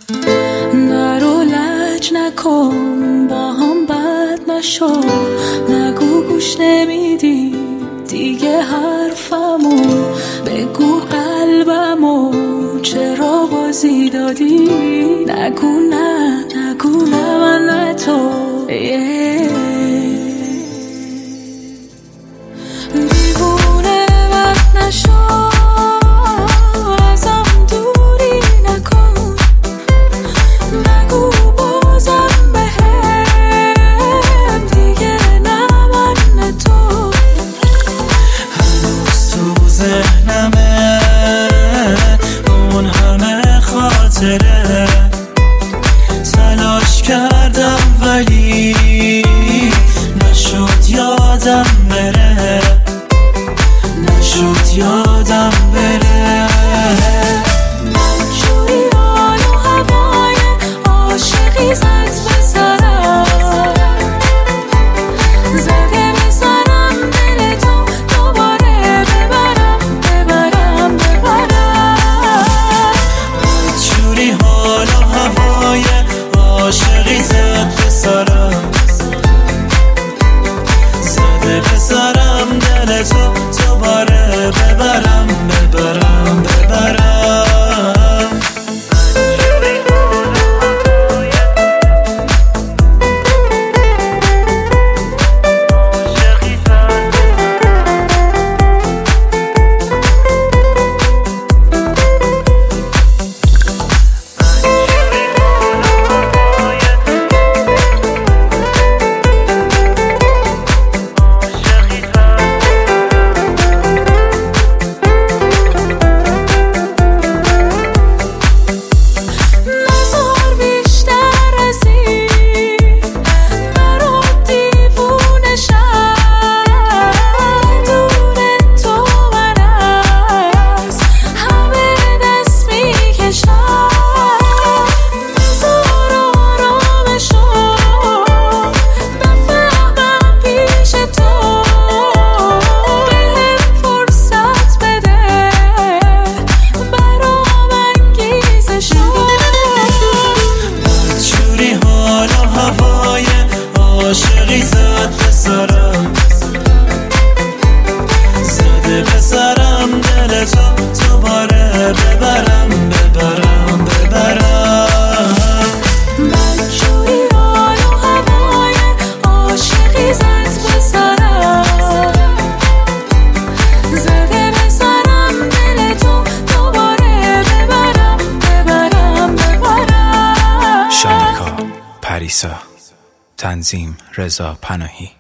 نرو لج نکن با هم بد نشو، نگو گوش نمیدی دیگه حرفمو، بگو قلبمو چرا بازی دادی، نگو نه نگو نه من نه تو دیوونه من نشو، ازم دوری نکن، نگو بازم بهم دیگه نه من نه تو. هنوز تو ذهنمه اون همه خاطره، تلاش کردم ولی نشد یادم بره، نشد یادم بره. من جوری حال و هوای عاشقی زد به سرم، زده به سرم دل تو دوباره ببرم ببرم ببرم. من جوری حال و هوای عاشقی زد به سرم، زده به سرم دل تو دوباره ببرم ببرم ببرم. عاشقی زد به سرم، زده به سرم دل تو دوباره ببرم ببرم ببرم. بدجوری حال و هوای عاشقی زد به سرم، زده به سرم دل تو دوباره ببرم ببرم ببرم. شانکا پریسا، تنظیم رضا پناهی.